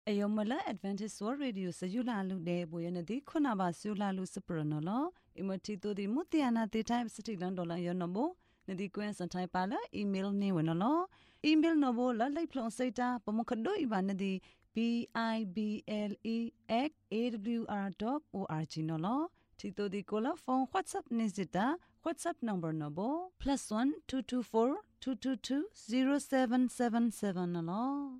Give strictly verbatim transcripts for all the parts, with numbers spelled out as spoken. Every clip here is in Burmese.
Ayomala Advantage World Radio Sayula Lude Boyanadi Kunaba Sula Lucipranola, Imotito di Mutiana the Time City Landola Yonobo, Nadi Quens and Taipala, email Newanolo, email Nobo, La Plon Seta, Pomokado Ibanadi, B I B L E X A W R dot org Nolo, Tito di Cola phone WhatsApp Nizita, WhatsApp number Nobo, plus one two two four two two two zero seven seven seven Nolo.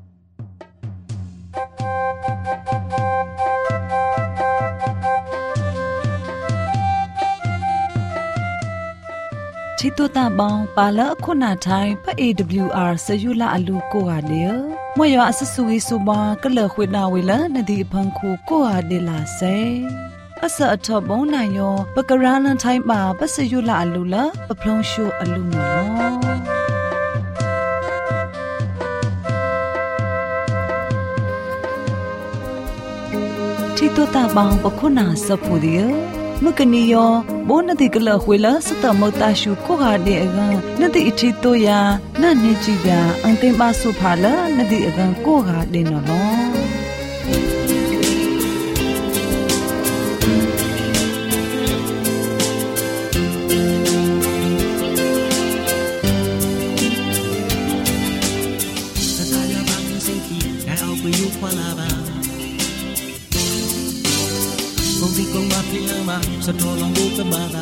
Chitota bang pala khona thai pa A W R sayula alu ko ha le moyo asasui suba kala khwina wela nadi phangkhu ko ha de la se asa atho bon na yo pakaralan thai ba pa sayula alu la paplong shu alu no Chitota bang pa khona sapu dia Mukaniyo, bonati kala huela sata mota shu koha de aga nadi ichito ya na nijiga angte basu phala nadi aga koha de no lo Sataya bang seki kai au ku yu kwala ba Kung di kong mapilang ba sa tolong buka bata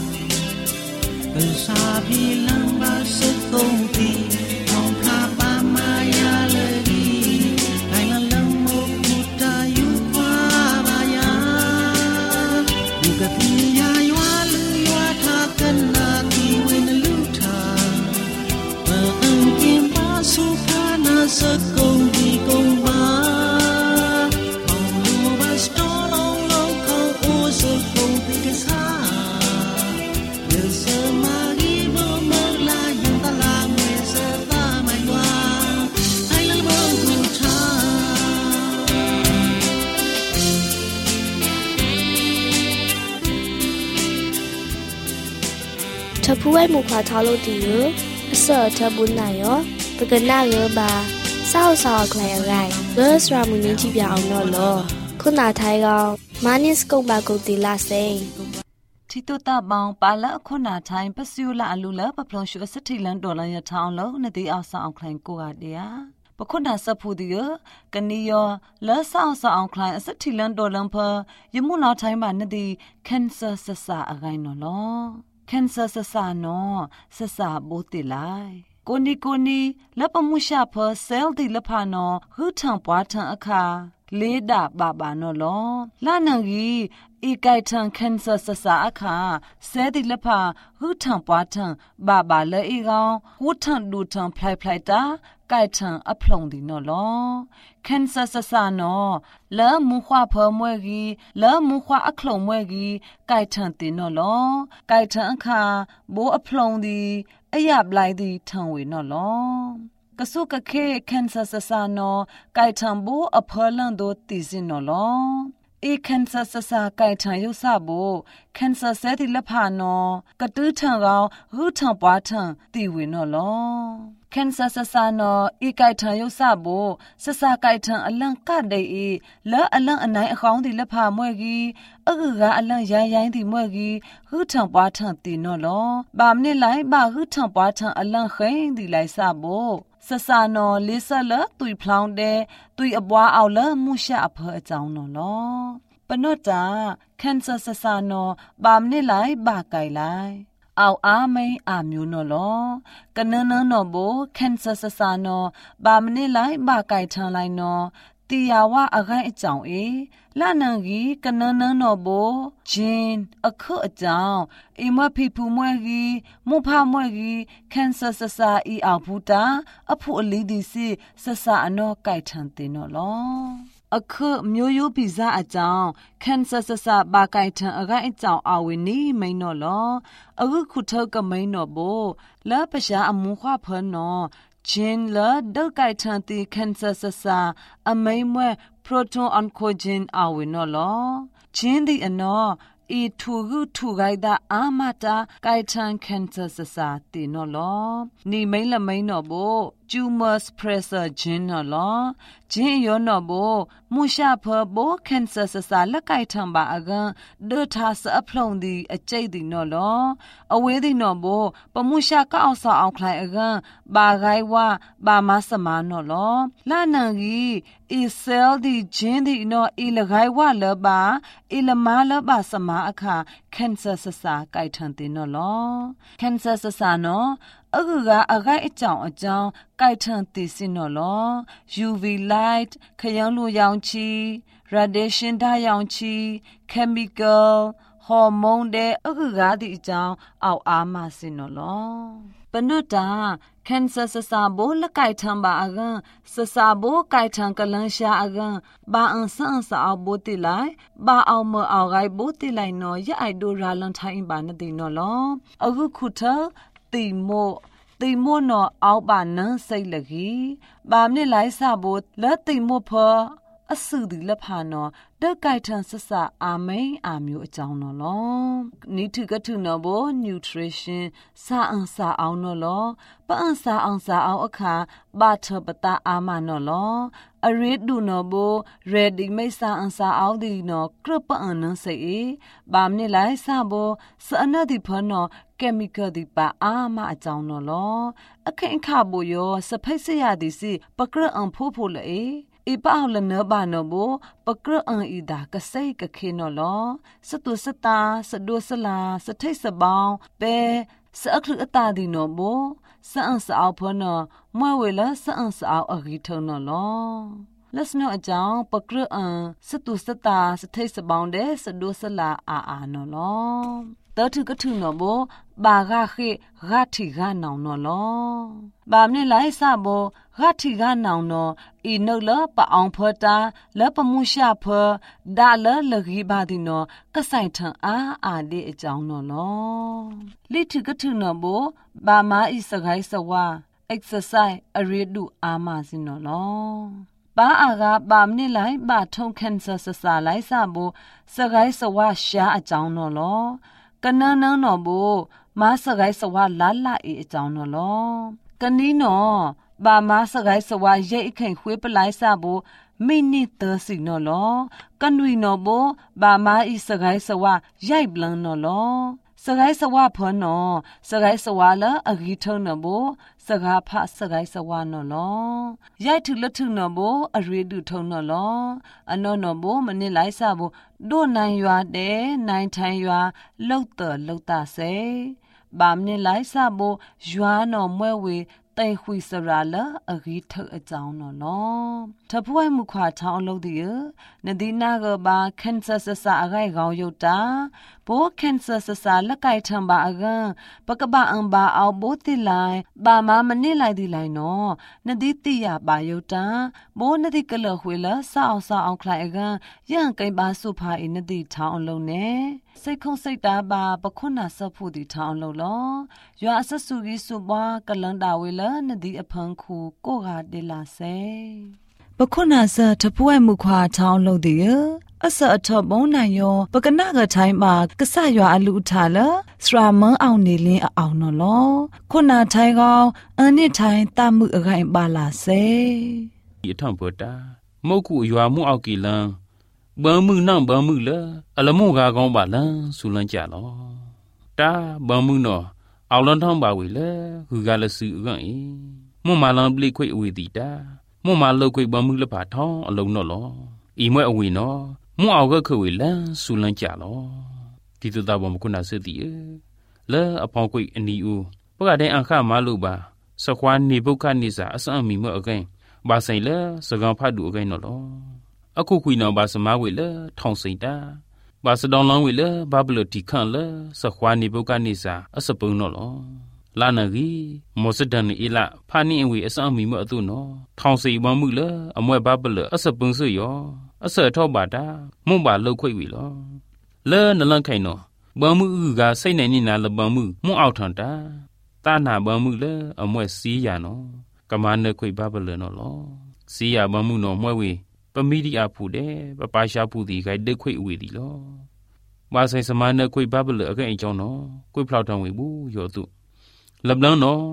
Kasabi lang ba sa kong di Nong kapamaya lagi Kailan lang mo kutayo kwa baya Buka tiya ywa luywa takan na kiwi na luta Maang kimpa suka na sa kong di kong ba Tapuai mukha thalo tiyo asa tabun na yo pagana ge ba sao sao klai arai girls ramuni ji pya aw no lo khuna thai ga manis kong ba ko ti la se Chitota bang pala khona thai pasula alula paplong shu satilan dollar ya town lo nadi asa ang klain ko ga de ya pakhona sapu diyo kaniyo la sao sao ang klain satilan dollar pa yamu la thai ma nadi cancer sasa agai no lo Cancer sasa no sasa bote lai Koni koni lapamusha pa sel di lapano hutang puatang akha leda baba no lo lanangi ikai tang cancer sasa akha sedi lapa hutang puatang baba le igao hutang dutang plai plai ta kai tang aplong di no lo Cancer sasa no la muhwa pha mwe gi la muhwa aklong mwe gi kai tang ti no lo kai tang akha bo aplong di ayap lai di thang we no lo kasu ka khe cancer sasa no kai tang bo aphalang do ti sin no lo e cancer sasa kai tang yu sa bo cancer se di la pha no ka tu thang gaw hu thang pwa thang ti we no lo Cancer sasa no e kai thang yu sa bo sasa kai thang alang ka dai e la alang anai akhong di la pha mwe gi aga ga alang yan yan di mwe gi hu thang pwa thang ti no lo ba mne lai ba hu thang pwa thang alang khain di lai sa bo sasa no lisa la tui phlang de tui abwa aw la mu sha apha achang no lo panota cancer sasa no ba mne lai ba kai lai Aw amay amyu no lo kanana no bo cancer sasa no ba mne lai ba kai thang lai no tiyawa agai achang e lanang gi kanana no bo jin akhu achang imwa phipu mwe gi mu pha mwe gi cancer sasa i aw buta aphu ali di si sasa ano kai thang tin no lo Akhu myoyo pizza achang cancer sasa ba kai thang agai achang awe ni mai no lo agu khuthaw ka mai no bo la pasha amu khwa phan no jin la dau kai thang ti cancer sasa amai mwe proton oncogene awe no lo jin di ano e thu gu thu gai da amata kai thang cancer sasa ti no lo ni mai la mai no bo tumor suppressor gene နော်လော gene ရောနော်ဘောမူရှာဖဘော cancer ဆဆာလက်ကိုက်ထံပါအကန်ဒေတာစအဖလုံးဒီအကျိတ်ဒီနော်လောအဝေးဒီနော်ဘောပမူရှာကောက်ဆောက်အောင်ခလိုက်အကန်ဘာဂိုင်ဝါဘာမဆမာနော်လောလာနန်ကြီး e cell ဒီ gene ဒီနော် e လဂိုင်ဝါလဘာ e လမာလဘာစမာအခါ cancer ဆဆာကိုက်ထံတင်နော်လော cancer ဆဆာနော်အခုကအခိုက်အကြောင်းအကြောင်းကိုက်ထန်သိစင်နော်လော ယူ ဗီ light ခရမ်းလိုရောင်ချီ radiation ဓာတ်ရောင်ချီ chemical ဟော်မုန်းတဲ့အခုကဒီအကြောင်းအောက်အားမစင်နော်လောပနတာ cancer ဆဆာဘိုလက်ကိုက်ထန်ပါအကန်ဆဆာဘိုကိုက်ထန်ကလန်းရှာအကန်ဘာအန်ဆန်ဆာအဘိုတိလိုက်ဘာအောင်မအောင်ဂိုင်ဘိုတိလိုက်နော်ရအိုက်ဒိုရာလန်ထိုင်းပါနတိနော်လောအခုခုထတီမို့တီမို့နော်အောက်ပါနန်းစိတ်လကြီးဘာမနစ်လိုက်စဖို့လက်တီမို့ဖောအဆူဒီလက်ဖာနော်တက်ကိုက်ထန်ဆဆာအာမိန်အာမျိုးအကြောင်းနော်လောနိထုကထုနော်ဘော nutrition စာအန်စာအောင်နော်လောပအန်စာအောင်စာအောင်အခါဘာထပတာအာမနော်လောအရစ်ဒူနော်ဘော ready မိတ်စာအန်စာအောင်ဒီနော်ကရပအန်နန်းစိတ်ဘာမနစ်လိုက်စဖို့စအနဒီဖနော် chemical ဒီပါအာမအကြောင်းနော်လောအခင်ခဘိုယောစဖိတ်စရသည်စီပကရအန်ဖိုးဖိုးလေอีป้าเอาละเนบานอโบปะกระอังอีดากะไสกะเคนอลอสตุสตาสะดัวสลาสะไทสะบองเปสะอักลึอตาดีนอโบสะอันสะเอาพอนอมวยเวละสะอันสะเอาอกีทนอลอลัสนอအကြောင်းပကရအန်စတုစတာစထိတ်စပေါင်းတဲ့စဒုစလာအာအာနော်လောတထုကထုနော်ဘောဘာဂခေဂါတိဂါနောင်နော်လောဘာမနဲ့လိုက်စဘောဂါတိဂါနောင်နော်ဤနုလပအောင်ဖတာလပမှုရှာဖဒါလလဂီဘာဒီနော်ကဆိုင်ထန်အာအာဒီအကြောင်းနော်လောလိထုကထုနော်ဘောဘာမာဤစဂိုင်းစဝါ exercise အရီဒူအာမစင်နော်လောဘာအာကဘာမနစ်လိုက်ဘာထုံကန်ဆာဆဆာလိုက်စဘောစဂိုင်းစဝါရှာအကြောင်းနော်လောကနန်းနန်းနော်ဘောမစဂိုင်းစဝါလာလာအအကြောင်းနော်လောကနီးနော်ဘာမစဂိုင်းစဝါရိတ်အခင်ခွေးပလိုက်စဘောမိနစ်သစီနော်လောကနွီနော်ဘောဘာမဤစဂိုင်းစဝါရိုက်ပလန်းနော်လောစဂိုင်းစဝါဖောနော်စဂိုင်းစဝါလာအဂီထုံနော်ဘောစကားဖစဂိုင်းစဝါနော်လောရိုက်ထုလထုနော်ဘောအရေဒူထုံနော်လောအနောနော်ဘောမနစ်လိုက်စဘောဒိုနိုင်ရွာတဲ့နိုင်ထိုင်ရွာလောက်တလောက်တဆဲဘာမနစ်လိုက်စဘောရွာနော်မွဲဝေတိုင်ခွေစရာလာအဂီထုအကြောင်းနော်လောထပွိုင်းမှုခွာချောင်းအလုပ်ဒီနဒီနာကဘာကန်ဆာဆဆာအဂိုင်ကောင်းယုတ်တာဘောကန်ဆာဆဆာလက်ကိုက်ထံပါအကန်ပကပအံဘာအောဘိုတိလိုက်ဘာမမနစ်လိုက်ဒီလိုက်နော်နဒီတိယပါယုတ်တာဘောနဒီကလခွေလာစောက်စောက်အောင်ခလိုက်အကန်ရန်ကိပါစုဖာအနဒီထောင်းအလုံးနဲ့စိတ်ခုံစိတ်တာပါပခွန်းနာဆဖို့ဒီထောင်းအလုံးလောရွာအဆဆူကြီးစုပွားကလန်တာဝေလာနဒီအဖန်ခုကိုကဒေလာဆေပခွနာစတပွဲ့မှုခွာချောင်းလို့ဒီအစအထဘုံနိုင်ယောပကနာကထိုင်းမှာကဆရွာအလူထားလစရာမန်းအောင်နေလင်းအောင်နော်လောခုနာထိုင်းကောင်အန်နစ်ထိုင်းတမှုအခိုင်ပါလာစေဒီထံပတာမုတ်ခုရွာမှုအောက်ကီလန်ဘာမှုနံဘာမှုလေအလမှုကားကောင်းပါလန်ဆူလန်းကြလောတာဘာမှုနော်အောင်လန်းထောင်းပါဝေလေဟူကလဆူအကန်မွန်မာလန်ပလိခွေအဝေတီတာမွန်မာလောက်ခွေဘာမှုလပါထောင်းအလုံးနော်လောဤမွဲအဝေနော်မွန်အောက်ကခွေလန်ဆူလန်းကြလောဒီတူတာဘောမကုနာစတိလေအပေါင်းခွေအနီဦးပကတဲ့အခမလို့ပါစခွာနေပုခနိစာအစအမီမအကန်ဘာဆိုင်လေစကံဖတ်တူအကန်နော်လောအခုခွေနော်ဘာစမဝေလေထောင်းစိန်တာဘာစဒေါန်လောင်းဝေလေဘာဘလတီခန့်လေစခွာနေပုခနိစာအစပုံနော်လောလာနဂီမောစဒန်အီလာဖာနီအဝေအစအမီမအတုနော်ထောင်းစိန်ဘမှုလေအမွဲဘာဘလအစပုံဆွယောအစထောပါတာမွန်ပါလောက်ခွေဝီလောလဲနလန့်ခိုင်နော်ဘမှုကစိတ်နိုင်နေနာလဘမှုမွန်အောက်ထန်တာတာနာဘမှုလေအမွဲစီးရနော်ကမနခွေဘာဘလနော်လောစီးရဘမှုနော်မွဲဝေပမီဒီအဖူတဲ့ပပရှာဖူဒီခိုင်ဒက်ခွေဝေဒီလောဘာဆိုင်စမနခွေဘာဘလအကအကြောင်းနော်ကိုဖလောက်ထောင်ဝေဘူးယောတုလဘလန်းနော်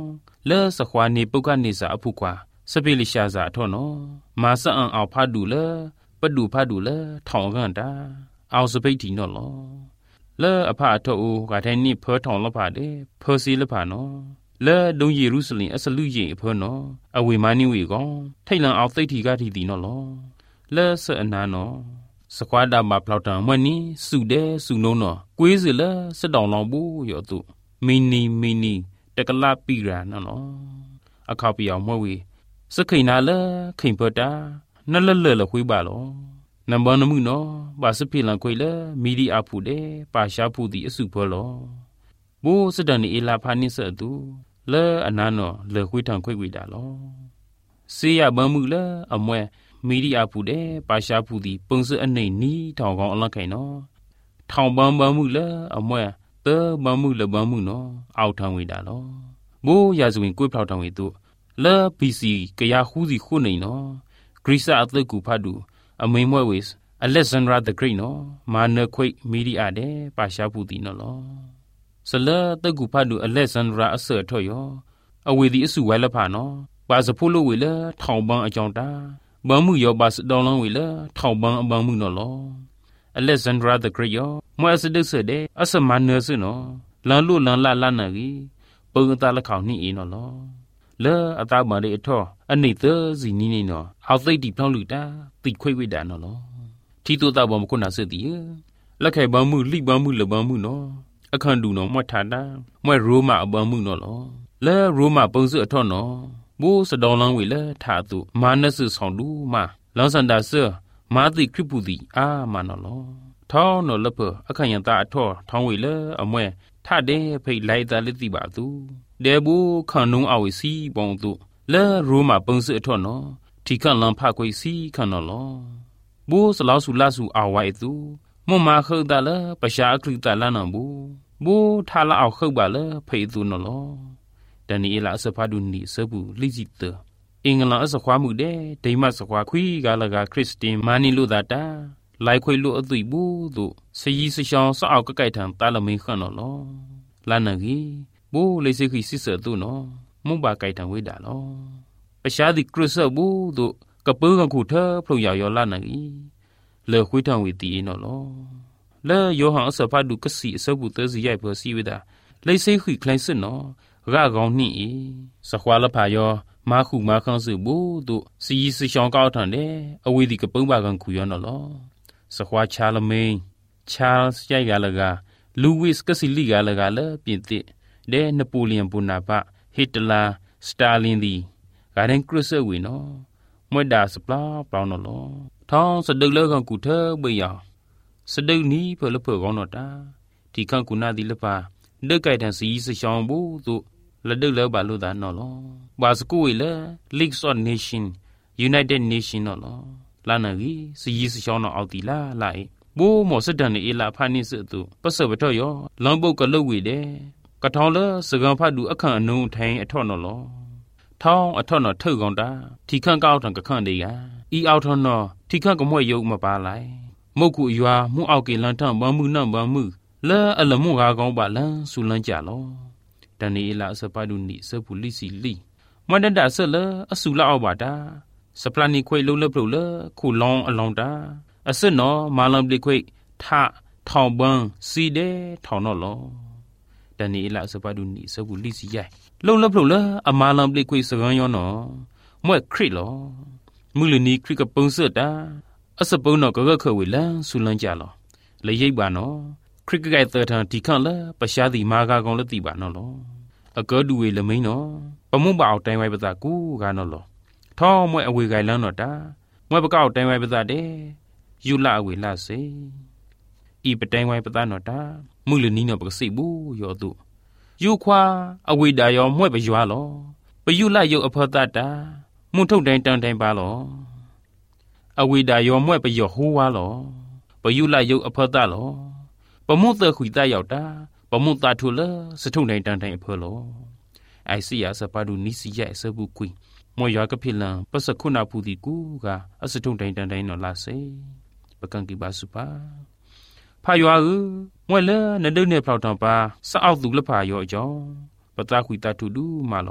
လဲစခွာနေပုတ်ကနေစာအဖုကွာစပိလိရှာစာထောနော်မာဆန်အောင်ဖတ်တူလဲပဒူဖတ်တူလဲထောင်ကန်တာအောင်စပိတ်တီနော်လောလဲအဖအထောကထိုင်နိဖောထောင်လဖတယ်ဖောစီလဖနော်လဲဒုံယေရုရှလင်အစလူရင်အဖောနော်အဝေမနိဝေကောင်ထိတ်လန်အောင်သိတ်တီကတီတီနော်လောလဲဆအနာနော်စကွာဒါမပလောက်တံမွနီစုတဲ့စုလုံးနော်ကွေးစလဲစတောင်လောင်ဘူးရောသူမီနီမီနီတကလပိရာနော်အခါပြောင်မွေဝေစခိနာလဲခိန်ပတာနလလလခွေးပါလောနံပါတ်နမှုနော်ပါစဖိလန်ခွေလဲမီဒီအဖူတဲ့ပါရှာဖူတီအစုဖောလောဘိုးစတန်နီအလာဖာနိဆတူလဲအနာနော်လေခွေးထံခွေးဝေတာလောစေရဘမှုလဲအမွဲမီဒီအဖူတဲ့ပါရှာဖူတီပုံစအနေနီးထောင်ကောင်းအလခိုင်နော်ထောင်ပန်းပန်းမှုလဲအမွဲတဲဘမှုလဘမှုနော်အောက်ထောင်ဝေတာလောဘိုးရာဇဝင်ကိုဖောက်ထောင်ဝေသူလဲဘီစီကရခူးစီခုနေနော်ဂရိစအသက်ကူဖတ်တူအမိန်မွဲဝေအလက်ဇန်ဒရာ the great နော်မာနခွိမီဒီအတဲ့ပါရှာဖူတီနော်လောစလတက်ကူဖတ်တူအလက်ဇန်ဒရာအဆော့ထော့ရောအဝေဒီအစုဝဲလဖာနော်ပါစဖို့လို့ဝေလဲထောင်ပန်းအကြောင်းတာဘမှုရောပါစတောင်းလုံးဝေလဲထောင်ပန်းအပန်းမှုနော်လောAlexander the Great ရောမွဲစဒစ်ဆတဲ့အစမန်နစနော်လန်လို့လန်လာလာနာကြီးပုံသားလက်ခေါနိအေနော်လောလဲအသားမလေးအထောအနိသစီနီနီနော်အောက်သိတ်တီဖောင်းလူတာတိခွိဝိတာနော်လောထီတူတာဘောမခုနာစတိလက်ခိုင်ပန်းမှုလိပန်းမှုလပန်းမှုနော်အခန့်တူနော်မွတ်ထာတာမွဲရိုးမအပန်းမှုနော်လောလဲရိုးမပုံစအထောနော်ဘိုးစတောင်းလန်းဝေလဲထာသူမာနစဆောင်လူမလောစန္ဒာဆမာတိခရပုတိအာမနော်လောထောင်းနော်လပအခန့်ယံတာအထောထောင်းဝေလဲအမွဲထတဲ့ဖိတ်လိုက်တာလက်တိပါသူဒေဘူးခန့်နုံအဝေစီပုံသူလဲရိုးမပုံစအထောနော်ထီခန့်လန်ဖခွေစီခန့်နော်လောဘိုးစလောက်စုလစုအဝိုင်သူမွန်မာခုတ်တာလဲပရှာအခရိတလန်နံဘူးဘိုးထာလာအောက်ခုတ်ပါလဲဖိတ်သူနော်လောတန်နီလာစဖာဒူနီစဘူးလိစီတအင်္ဂလန်အစခွားမှုတဲ့ဒိမတ်စခွားခွီကလကခရစ်စတင်မာနီလိုတာတာလိုက်ခွေလို့အသွိဘူးတို့စရီစရှောင်းစအောက်ကကြိုက်ထံတာလမင်းခန့်နော်လောလာနကြီးဘိုးလေးစိခိစစ်စတို့နော်မုံပါကြိုက်ထံဝေးတာလောအရှားဒီခရစ်စဘူးတို့ကပန်းကခုထဖလို့ရရောလာနကြီးလေခွေးထံဝေတီနော်လောလဲယောဟန်အစဖတ်ဒုကစီအစဘူးသစီရိုက်ဖို့စီဝေတာလေးစိခိခလိုင်းစနော်ရကောင်နှိစခွာလဖာယောမာခုမာခန်းစုဘူးတို့စီစီရှောင်းကောက်ထန်တယ်အဝေးဒီကပုံးပါကန်ခုရောနော်လောစခွာချာလမင်းချားစ်ရိုက်ကလကလူဝစ်ကစီလီကလကလပြင်သစ်ဒဲနပိုလီယံဘူနာပဟစ်တလာစတာလင်ဒီဂါဒန်ခရစ်ဆဝီနော်မွဲဒါစပလာပေါင်းနော်လောထောင်းစဒုတ်လောကန်ကူထဘေးယောင်စဒုတ်နီးဖလဖကောင်းတော့တာဒီခန့်ကူနာဒီလပါဒက်ကြိုက်တန်စီစရှောင်းဘူးတို့လက်ဒုတ်လောပါလို့တာနော်လောဘာစကူဝေလေ League of Nations United Nations နော်လောလာနကြီးစီရီစရှောင်းတော့အောက်တီလာလိုက်ဘိုးမော်စတန်နေအလာဖာနိစသူပစဘထော့ယောလမ်ပုတ်ကလုတ်ဝေတယ်ကထောင်းလစကံဖတ်တူအခန့်အနုံထိုင်အထော့နော်လောထောင်းအထော့နော်ထုတ်ကောင်တာထီခန့်ကောက်ထံကခန့်တေးကဤအောက်ထော့နော်ထီခန့်ကမွဲ့ယုတ်မပါလိုက်မုတ်ကူအရွာမှုအောက်ကေလန်ထံဘမှုနံဘမှုလဲအလမှုကားကောင်းပါလန်ဆူလန်းကြလောတန်နီလာစပဒူနီစပူလီစီလီမွန်ဒတာဆလအဆူလာအောပါတာစပလနီခွေလုံးလပလို့လခုလောင်းအလောင်းတာအစစ်နော်မာလံပလိခွေထထောင်ပန်းစီတဲ့ထောင်တော့လောတန်နီလာစပဒူနီစပူလီစီရိုက်လုံးလပလို့လအမာလံပလိခွေစကန်းရောနော်မွဲ့ခရစ်လောမူလနီခရစ်ကပုံစတာအစပုံနော်ကကခွေဝေလန်ဆူလန်းကြလောလေရိပ်ပါနော်ခရစ်ကဲ့တဲ့ထန်ဒီခန့်လပရှားဒီမာကာကောင်လက်တိပါနော်လောအကောဒူဝေလမင်းနော်ပမုတ်ပါအောင်တိုင်ဝိုင်ပသာကူကနော်လောထောင်းမွဲအဝေကိုင်လန်းတော့တာမွဲပကောက်တိုင်ဝိုင်ပသာတဲ့ယူလာအဝေလာစေဤပတိုင်ဝိုင်ပသာနော်တာမူလနီနော်ပကစိဘူးယောတုယူခွာအဝေတာယောမွဲပယွာလောပယူလာယုတ်အဖောတတာမွန်ထုတ်တိုင်းတန်တိုင်းပါလောအဝေတာယောမွဲပယောဟိုးဝါလောပယူလာယုတ်အဖောတလောပမုတ်သခွေတရောက်တာပမုတ်တာထုလစထုံတိုင်းတန်တိုင်းအဖောလောအိုင်စီယာစပါဒူနီစီရဲ့စဘူးကွီမောရကဖိလံပစခုနာဖူဒီကူကအစထုံတိုင်းတန်တိုင်းနော်လာစေပကံကိပါစုပါဖာရွာဦးမွဲလဲနဒုနေဖောက်တံပါစအောက်သူလဖာရောအကြောင်းပတာခွေတထုဒူမာလော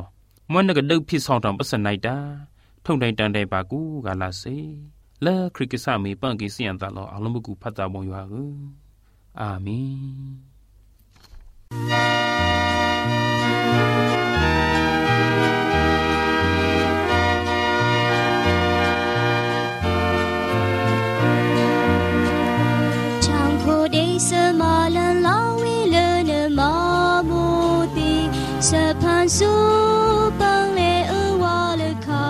มวนนกดึกพิสองตองปัสนัยดาท่งใดตังใดบากูกาลาเซและคริกษามีปังกิเสียนตลอดอารมณ์กูพัตตาบงอยู่ฮะอาเมนช่างโคเดสมาลันลาวิเลนมาโมติสะพานสูปังเลอวาลคา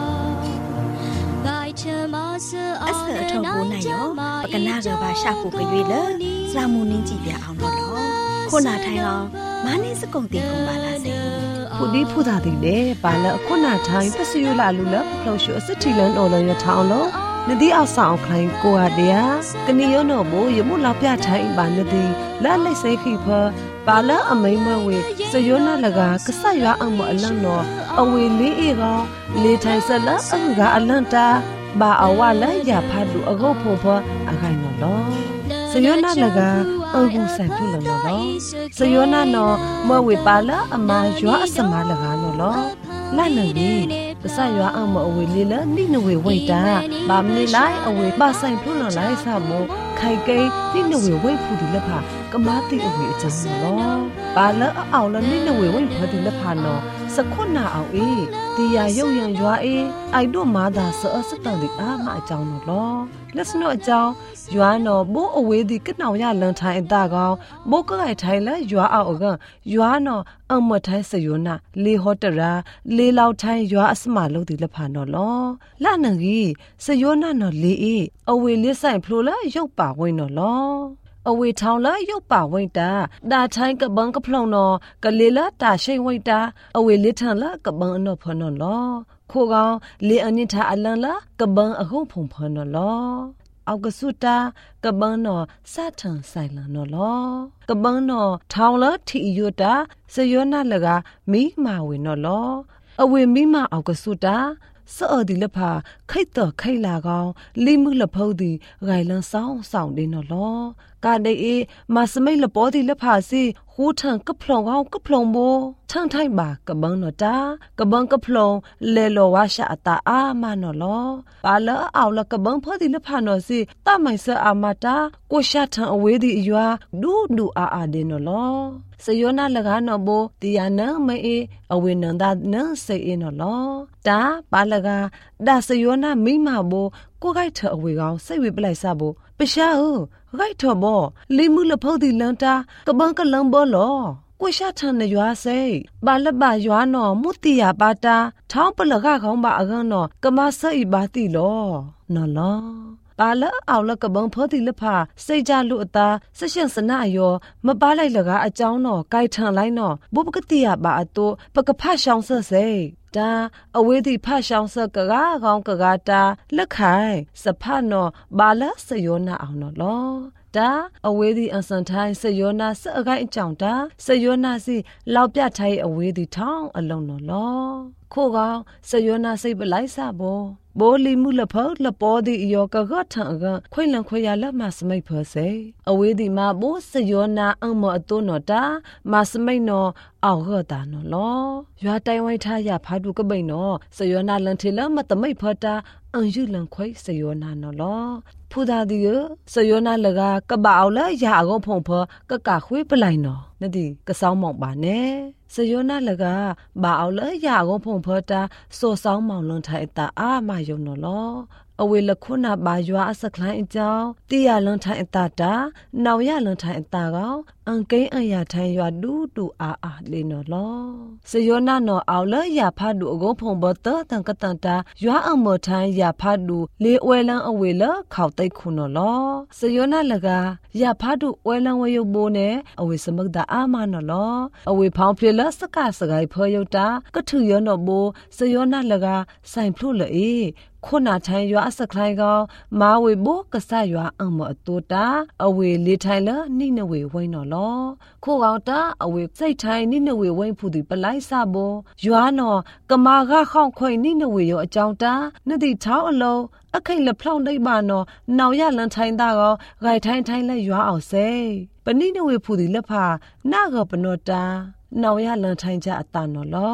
အဆအထောက်ကိုနိုင်ရောပကနာကဘာရှာဖို့ကြွေလေစလာမူနင်းကြည့်ပြအောင်တော့ခုနာထိုင်အောင်မနင်းစကုံတင်ကုန်ပါလားစေဖူဒီဖူတာတိလေဘာလဲခုနာထိုင်ပစယူလာလူလဖလောရှုအစစ်တီလန်တော်လရထောင်းလို့နဒီအောက်ဆောင်ခိုင်ကိုဟာတရားကနီယောနောဘရမှုလောက်ပြထိုင်ပါနဒီလက်လက်စိခိဖဘာလဲအမိမဝေစယောနာလကကဆရွာအောင်မအလန့်တော့အဝေလေးအေကောလေထိုင်ဆက်လက်အကူကအလန့်တာဘာအဝလဲရဖတ်လူအကုတ်ဖို့ဖအခိုင်နော်လောစယောနာလကအကူဆိုင်ပြုလို့နော်လောစယောနာနော်မဝေပါလာအမရွာအစမလကနော်လောလာနေပြီပစရွာအမအဝေလေးလနိနဝေဝိတာဘာမနေလိုက်အဝေပါဆိုင်ပြုလို့လိုက်ဆမို့ခိုင်ကိနိနဝေဝိဖူဒီလက်ဖာကမာတိအဝေအချမ်းနော်ဘာလဲအောင်လနိနဝေဝိဖူဒီလက်ဖာနော်စခွနာအောင်အေးဒီယာရုံရံရွာအေးအိုက်တို့မာသာဆောစတန်ဒီအားမအကြောင်းနော်လောလက်စနောအကြောင်းရွာနော်ဘိုးအဝေးဒီကနောင်ရလန်ထိုင်အတာကောင်ဘိုးကခိုင်ထိုင်လဲရွာအောင်ကရွာနော်အမထိုင်စယောနာလေဟောတရာလေလောက်ထိုင်ရွာအစမလို့ဒီလက်ဖာနော်လောလာနငီစယောနာနော်လေအေးအဝေးလေးဆိုင်ဖလိုလဲရုပ်ပါဝင်နော်လောအဝေထောင်လာရုပ်ပါဝိတာဒါထိုင်းကဘန်ကဖလုံနော်ကလေလာတာရှိန်ဝိတာအဝေလေးထန်လာကဘန်အနော်ဖနော်လောခိုကောင်လေအနိထာအလန်လာကဘန်အခုဖုံဖနော်လောအောက်ကစုတာကဘန်နော်စထန်ဆိုင်လာနော်လောကဘန်နော်ထောင်လာထီယွတာစယောနာလကမိမာဝေနော်လောအဝေမိမအောက်ကစုတာစောဒီလဖာခိတ်တော်ခိတ်လာကောင်လိမှုလဖုတ်ဒီဂိုင်လန်ဆောင်ဆောင်နေနော်လောကာဒေအေမစမိတ်လပေါ်ဒီလဖာစီဟူထန်ကဖလုံကောင်ကဖလုံဘောထန်ထိုင်ပါကဘန်းနော်တာကဘန်းကဖလုံလေလောဝါရှာအတာအာမနော်လောပါလအောက်လကဘန်းဖောဒီလဖာနော်စီတမိုင်ဆာအာမတာကိုရှာထန်အဝေးဒီအရွာဒူဒူအာအာဒေနော်လောစယောနာလကနော်ဘောတီယာနမေအေအဝေနန္ဒနစေအေနော်လောတာပါလကဒါစယောနာမိမဘောကိုခိုက်ထအဝေကောင်စိတ်ဝေပလိုက်စဘောပရှာဦးရိုက်ထော်ဘောလိမှုလဖုတ်ဒီလန်တာကဘန်ကလန်ဘောလောကိုရှာထန်နရွာစိဘာလဘရွာနော်မုတိယပါတာထောင်းပလကခေါင်းပါအကန်နော်ကမဆိတ်ပါတိလောနော်လောပါလအောက်လကဘန်ဖောတိလဖာစိတ်ကြလူအသားဆက်ရှင်စနာယောမပါလိုက်လကအကြောင်းနော်ကြိုက်ထန်လိုက်နော်ဘုပကတိယပါအတူပကဖတ်ရှောင်းဆက်စိတာအဝေးဒီဖတ်ရှောင်းဆက်ကကားကောင်းကကားတာလက်ခိုင်စဖတ်နော်ဘာလစယောနာအောင်နော်လောတာအဝေးဒီအစန်ထိုင်းစယောနာစအခိုင်အကြောင်းတာစယောနာစီလောက်ပြထိုင်အဝေးဒီထောင်းအလုံးနော်လောခိုကောင်စယောနာစိတ်ပလိုက်စဘောဘိုလီမှုလဖောလပေါ်ဒီယောကကထန်ကခွိလန်ခွေရလက်မစမိတ်ဖောစေအဝေးဒီမှာဘိုစယောနာအမအတုနော်တာမစမိတ်နော်အောက်ရတာနော်လောရွာတိုင်ဝိုင်းထားရဖားဒုကပိန်နော်စယောနာလန်ထေလမတမိတ်ဖောတာအန်ယူလန်ခွိစယောနာနော်လောဖူဒါဒီစယောနာလကကပအောက်လာရအကုန်ဖုံဖောကကခွေးပလိုက်နော်နဒီကဆောင်းမောင်ပါနဲ့စယောနာလကဘာအောက်လာရအကုန်ဖုံဖောတာစောဆောင်းမောင်လွန်ထိုင်တာအာမယုံနော်လောအဝေလခုနာဘာရွာအစကလိုင်းအကြောင်းတိရလွန်ထိုင်အတာတာနောင်ရလွန်ထိုင်အတာကောင်အန်ကိန်းအရာထိုင်ရွာဒူးတူအာအာလေးနော်လောစယောနာနော်အောက်လရဖတ်ဒူအကုန်ဖုံဘတတန်ကတန်တာရွာအမထိုင်ရဖတ်ဒူလေဝဲလန်းအဝေလခေါတိတ်ခုနော်လောစယောနာလကရဖတ်ဒူဝဲလန်းဝဲယုတ်ဘိုးနဲ့အဝေစမကတာအာမနော်လောအဝေဖောင်းဖလေလစကစကိုင်ဖောယုတ်တာကထူယောနော်ဘိုးစယောနာလကဆိုင်ဖလို့လေခုနာထိုင်ရွာအစကလိုင်းကောင်မာဝေဘိုကဆရွာအမအတူတာအဝေလေထိုင်လနိနဝေဝိနော်လောခိုကောင်တာအဝေစိတ်ထိုင်နိနဝေဝိဖူဒီပလိုက်စဘောရွာနော်ကမာကခေါန့်ခွိနိနဝေရောအကြောင်းတာနတိထောင်းအလုံးအခိတ်လဖောင်းဒိတ်ပါနော်နောင်ရလန်ထိုင်တာကောင်ဂိုင်ထိုင်ထိုင်လဲရွာအောင်စေပနိနဝေဖူဒီလက်ဖာနာကပနောတာနောင်ရလန်ထိုင်ကြအတနော်လော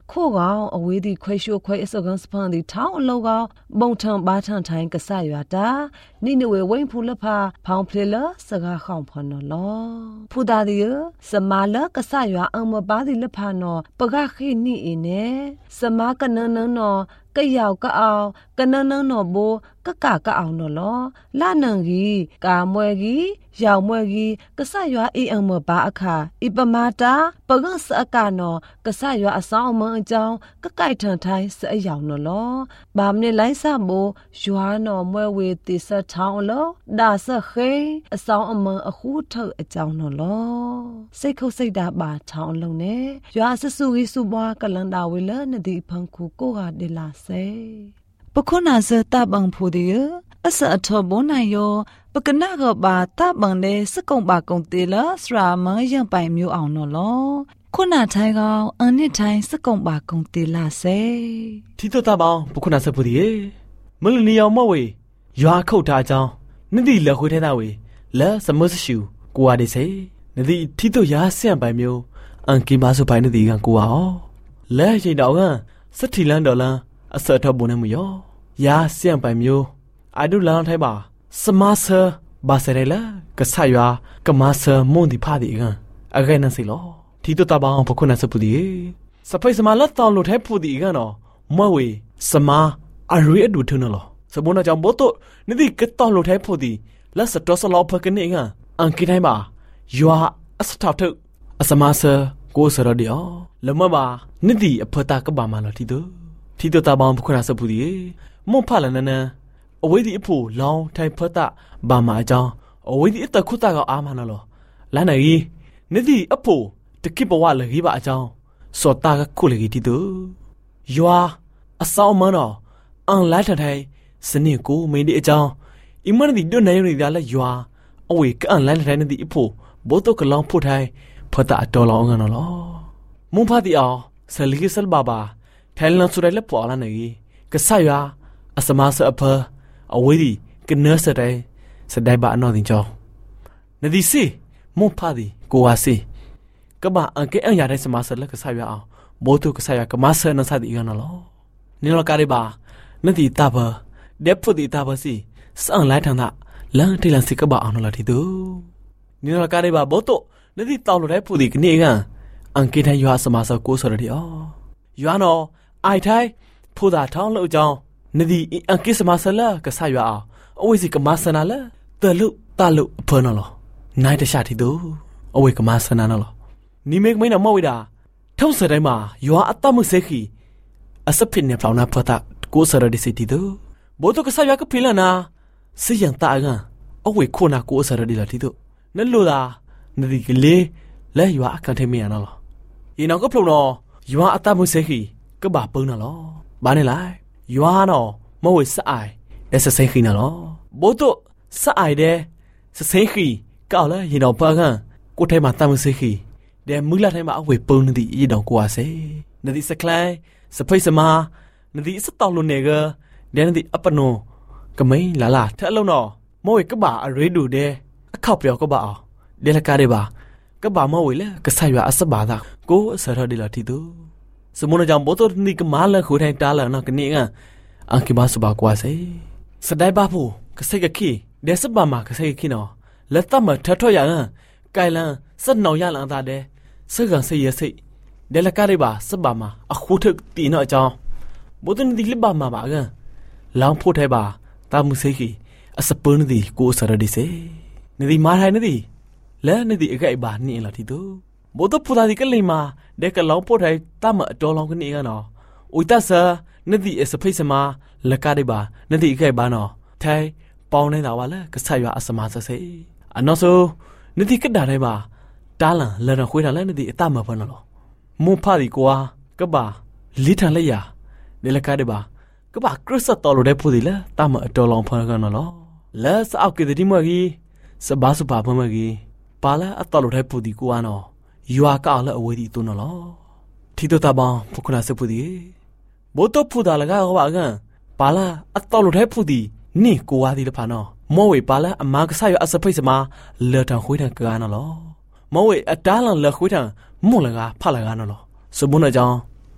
ခိုးကောင်အဝေးဒီခွေရှိုခွေအစကန်စပန်ဒီထောင်းအလောကဘုံထံဘာထံထိုင်ကဆရွာတာနိနဝေဝိန်ဖူလဖာဖောင်ဖလေလစကားခေါင်ဖနော်လောဖူဒါဒီစမာလကဆရွာအမဘာဒီလဖာနော်ပကခိနိအင်းနေစမာကနနနော်ကယောက်ကအောင်ကနနနော်ဘိုကကကအောင်နော်လောလာနန်ကြီးကာမွဲကြီးယောင်မွဲကြီးကဆရွာအီအမဘာအခါဣပမာတာပကစအကနော်ကဆရွာအဆောင်မအကြောင်းကကိုက်ထန်ထိုင်းစအယောင်နော်လောဘာမနေလိုက်စမို့ရွာနော်မွဲဝေတိစထောင်းလောဒါစခေအဆောင်အမအခုထုတ်အကြောင်းနော်လောစိတ်ခုတ်စိတ်တာပါထောင်းလုံးနဲ့ရွာဆဆူကြီးစုပွားကလန်တာဝေလနဒီဖန်ခုကိုကဒေလာစေပခုနာစတဘန်ဖူဒီအစအထဘွန်နိုင်ယောပကနာကဘာတဘန်လေစကုံပါကုံတေလစရာမယံပိုင်မျိုးအောင်နော်လောခုနာထိုင်ကောင်အန်နစ်ထိုင်စကုံပါကုံတေလာစေထီတတပေါင်းပခုနာစဖူဒီမလနီယောင်မဝေရွာခုတ်ထားကြောင်းနိတိလက်ခွေးထဲသားဝေလဲစမတ်ရှူကိုဝါဒီစေနိတိထီတရာဆန့်ပိုင်မျိုးအန်ကီမာဆိုပိုင်နိတိကကိုဝါဩလဲရင်တော်ကစတီလန်ဒေါ်လာအစထဘုန်နေမယောရာဆန့်ပိုင်မျိုးအိုင်ဒူလန်ထိုင်ပါစမဆာဘာစရဲလာကဆာရွာကမဆာမွန်ဒီဖာဒီကအဂဲနစီလောထီတတပေါင်းပခုနာစပူဒီစပိစမလတ်တောင်းလို့ထဲပူဒီကနော်မွဲဝေစမအရီအဒူထနလောစဘုနာကြောင့်ဘောတော့နိဒီကတောင်းလို့ထဲပူဒီလက်စတော့စလောဖကနေကအန်ကိတိုင်းပါယွာအစထောက်ထုအစမဆာကိုစရဒီအောလမဘာနိဒီအဖတာကဘာမလာတီတို့ထီတတပေါင်းပခုနာစပူဒီမွန်ဖလာနနအဝေးဒီအဖို့လောင်းထိုင်ဖတ်တာဘာမာအကြောင်းအဝေးဒီအတခုတာကအာမနာလောလာနိုင်နိဒီအဖို့တကိဘဝလကြီးပါအကြောင်းစောတာကခုလေကြီးတီတို့ယွာအဆောင်မနော်အန်လာထိုင်စနစ်ကိုမင်းဒီအကြောင်းအမန်ဒီဒွနေရရလဲယွာအဝေးကအန်လာထိုင်နိဒီအဖို့ဘောတော့ကလောင်းဖို့ထိုင်ဖတ်တာတော်လောင်းငနော်လောမုန်ဖတ်တီအောင်ဆလီကဆလဘာဘာထိုင်လန်ဆူရဲလက်ပေါ်လာနေကဆာယွာအစမဆအဖအဝေးဒီကနစတဲ့စဒိုင်ဘာနော်တင်ချောနဒီစီမုန်ဖတ်တီကိုဝါစီကဘာအကေအရတဲ့စမဆလကဆာယွာအောင်ဘောတုကဆာယွာကမဆနဆတ်ဒီကနော်လောနီလောကာရီဘာနဒီတာဘာဒေဖူဒီတာဘာစီစန်လိုက်ထန်တာလန်တီလန်စီကဘာအောင်လာတီတူနီလောကာရီဘာဘောတုနဒီတောက်လို့တဲ့ဖူဒီကနေကအန်ကေထိုင်ယွာစမဆကိုဆရဒီအောယွာနော်အိုက်ထိုင်ဖူတာထောင်းလို့အကြောင်းနဒီအန်ကိစမဆလာကဆာယွာအောင်အဝိစီကမဆနာလာတလုတလုအဖနော်လောနိုင်တရှာတီတူအဝိကမဆနာနော်နီမေကမင်းမဝိဒါထုံးစတိုင်းမှာယွာအတမှုစေခီအစဖိနေပလောင်နာဖတာကိုဆရဒီစီတီတူဘောတုကဆာယွာကဖိလနာစီယန်တာကအဝိခိုနာကိုဆရဒီလာတီတူနလူလာနဒီကလေးလဲယွာအကန်ထေမီယနော်လောဒီနောက်ကဖလုံနော်ယွာအတမှုစေခီကဘာပုံနော်လောဘာနေလိုက်ယွာနော်မဝိစအိုင်အစစေခီနော်ဘောတုစအိုင်တဲ့စစေခီကောက်လဲရင်တော့ပါကန်ကိုထဲမှာတမှုစေခီတဲ့မူလာထဲမှာအဝေပုံနေသည့်ရေတောင်ကိုဝါစေနဒီစကလိုင်းစဖိစမာနဒီစတောက်လို့နေကတဲ့နဒီအပနောကမိန်လာလာထက်လုံးတော့မဝေကဘာအရေဒူတဲ့အခောက်ပြောကဘာအောင်ဒေလကားတွေပါကဘာမဝေလဲကဆာရွာအစဘာသာကိုဆရဒီလာတီတူစမုန်ကြောင့်ဘောတော်နိကမာလခိုထိုင်တားလာနော်ကနေကအန်ကိဘာစဘာကွာစေစဒိုင်ဘာဖို့ကစိတ်ကခိဒေစဘာမာကစိတ်ခိနော်လက်တမထထော့ရန်ကိုင်လန်စနောင်ရလန်သားတဲ့စကန်စေရစိတ်ဒေလကားတွေပါစဘာမာအခုထတီနော်အကြောင်းဘောတော်နိလိဘာမာပါကန်လောင်ဖို့ထဲပါတာမှုစိတ်ခိအစပွန်းဒီကိုဆရဒီစေနေဒီမာထိုင်နေဒီလဲနေဒီအကြိုက်ပါနေလာတီတူဘောတော့ပူတာဒီကလေးမှာဒက်ကလောင်ပို့ထိုင်တမအတော်လောင်ကနေကနော်ဦးတဆာနေဒီအစဖိစမာလကားတွေပါနေဒီအကြိုက်ပါနော်ထိုင်ပေါင်းနေတာပါလဲကဆရွာအစမဆစေအနော်ဆိုနေဒီကဒါတွေပါတားလန်လန်ခွေးတာလဲနေဒီအတမဖနော်မုန်ဖာဒီကွာကဘာလီထန်လက်ရနေလကားတွေပါကဘာခရစ်စတော်လို့တဲ့ဖူဒီလဲတမအတော်လောင်ဖကနော်လဲစအောက်ကဒီမကြီးစဘာစဘာဖမကြီးပါလာအတော်လို့တဲ့ဖူဒီကွာနော်ယွာကောက်လဲအဝေးဒီတုနော်လောထီတတပေါင်းဖခုနာစဖူဒီဘောတော့ဖူတာလကားဟောပါကန်ပါလာအတော်လို့တဲ့ဖူဒီနိကိုဝါဒီလဖာနော်မောဝေပါလာအမကဆာရအစဖိစမာလေတန်ခွေးတန်ကာနော်လောမောဝေအတားလန်လေခွေးတန်မွန်လကားဖလာကာနော်လောစဘုန်းအကြောင်း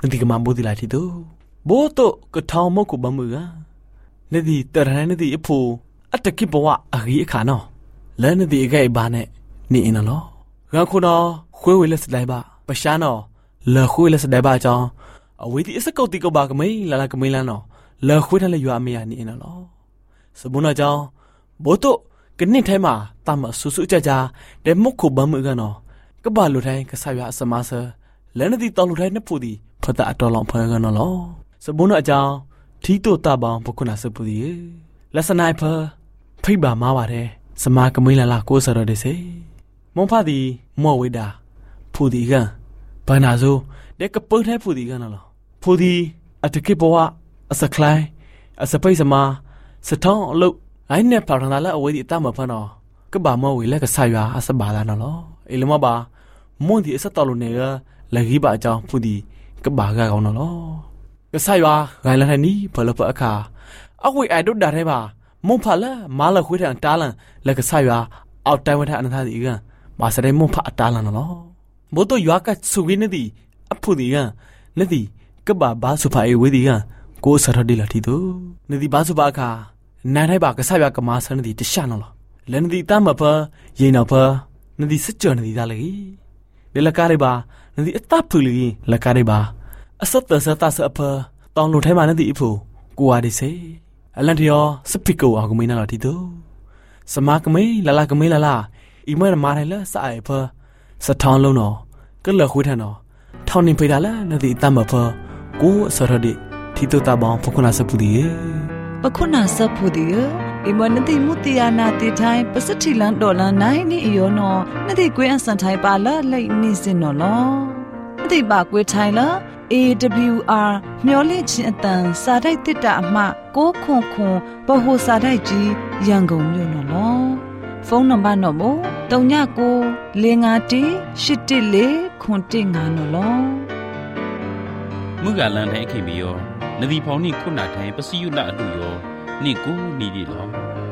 นดีกมาบุติลาทีโตโบโตกะทองมกุบะมือนดีตะระนดีอภูอัตกิบวะอะรีอะขานอและนดีไกบาเนนี่อินลอรังคุนอခွေးဝေလက်စတိုင်ပါပရှားနော်လေခွေးလက်စတိုင်ပါကြောင်းအဝေးဒီအစကုတ်တီကဘာကမိလာလာကမိလာနော်လေခွေးထလည်းရွာမရနေအင်းနော်စဘုနာကြောင်းဘို့တော့ကနစ်ထဲမှာတမဆူဆူကြကြတဲ့မုတ်ခုဘမ်းမကနော်ကဘာလူတိုင်းကဆရွာအစမဆလဲနဒီတော်လူတိုင်းနှစ်ဖူဒီဖတ်တာအတော်လောင်ဖွဲကနော်လောစဘုနာကြောင်းထီတိုတပေါင်းဘကုနာစပူဒီလက်စနိုင်ဖဖိဘာမာပါတယ်စမာကမိလာလာကိုစရတဲ့စေမွန်ဖာဒီမော်ဝေဒါဖူဒီကဘာနာဇိုတဲ့ကပုတ်ထဲဖူဒီကနော်ဖူဒီအတကိဘဝအစကလိုင်းအစပိစမာစထောင်းအလုတ်အိုင်းနဲ့ပါရနာလာအဝေးဒီတမဖနော်ကဘာမော်ဝေလက်ကဆာရွာအစဘာလာနော်အီလမဘာမွန်ဒီအစတော်လို့နေကလဂီဘာအကြောင်းဖူဒီကဘာကကောင်းနော်ကဆာရွာဂိုင်လာဟနီဘလပအခါအဝေးအိုင်ဒုတ်ဒါထဲပါမွန်ဖလာမာလခွေးထန်တားလန်လက်ကဆာရွာအောက်တိုင်ဝထအနသာဒီကမာစရဲမွန်ဖအတားလန်နော်ဘို့တော့ရွာကဆူဝင်းနေဒီအဖူဒီကနေဒီကဘာဘာစုဖာအေဝေဒီကကိုစရဒီလာတီတိုနေဒီဘာစုပါခါနားထိုင်ပါကဆရွာကမာဆန်ဒီတရှာနော်လဲနေဒီတမဖရေနော်ဖနေဒီစစ်ကြော်နေဒီသားလေဒီလကားလေးပါနေဒီအတပ်ဖူလီလကားလေးပါအစတ်တစတဆအဖတောင်းလို့ထဲမှာနေဒီအဖို့ကိုဝါဒီစေအလန်တယောစပီကိုအကူမင်းလာတီတိုစမကမေးလာလာကမေးလာလာအီမဲမာထိုင်လာစအိုင်ဖစထောင်းလုံးနော်ကလခွေးထန်နော်ထောင်းနေဖေးတာလားနေဒီတမဖကိုစရဒီတီတိုတာဘောင်ဖခုနာစပူဒီပခုနာစဖူဒီအမနတိမူတီယာနာတီထိုင်ပစတိလန်ဒေါ်လာနိုင်နီယောနောနတိကွေးအစန်ထိုင်ပါလာလိတ်နေစင်နော်လောနတိပါကွေးထိုင်လာ A W R မျောလင့်ချင်းအတန်စာတိုက်တစ်တာအမှကိုခွန်ခွန်ဘဟိုစာတိုက်ကြီးရန်ကုန်မြို့နော်လောဖုန်းနံပါတ်နော်မို့တုံညကိုလေးငါတီရှစ်တစ်လေးခွန်တစ်ငါနော်လောမူကလန်ထိုင်ခင်ပြီးရောနဒီဖောင်နိခုနာထိုင်ပစီယုလအလူရောနိကိုနီဒီလော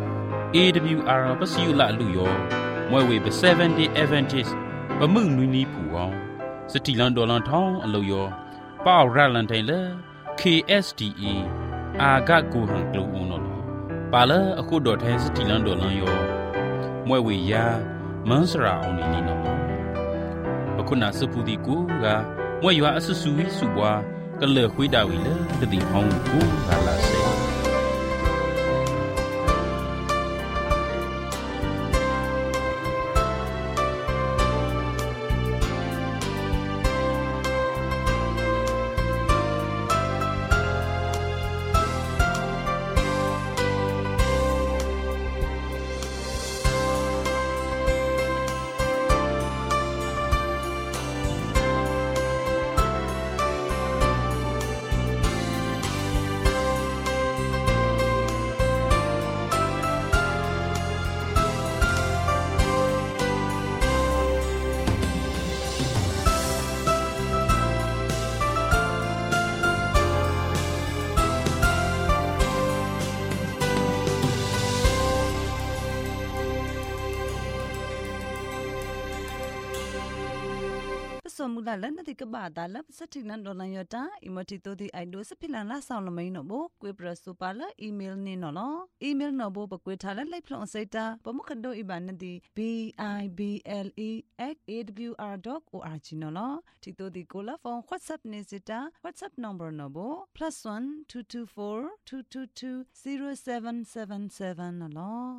A W R ပစီယုလအလူရောမွဲဝေပseven day Adventist ပမှုနွီနီဖူအောင်စတီလန်ဒေါ်လန်ထောင်းအလူရောပေါရလန်ထိုင်လေ K S D A အာဂတ်ကိုဟန်ကလူဦးနော်ပါလာအခုဒေါ်ထိုင်စတီလန်ဒေါ်လန်ရောမွဲဝေယာမန်စရာအောင်နီနီနော်အခုနာစပူဒီကိုကမွဲရွာအဆဆူဝီစုပွားကလေခွေးတာဝီလေတတိဟောင်းကိုလာလာစေสมุลาลันติกบาดาลับสถิลันดอลันยตาอิมติโตติไอโดสพิลันลาซาวลมัยนโบกวยปรสุปาลอีเมลนี่นอลอีเมลนโบบกวยทาลไลพลอนไซตาปมุขโดอิบานติ b i b l e at a w r dot org นอลติโตติโกลาฟอน WhatsApp เนซิตา WhatsApp number นโบ plus one two two four two two two zero seven seven seven นอล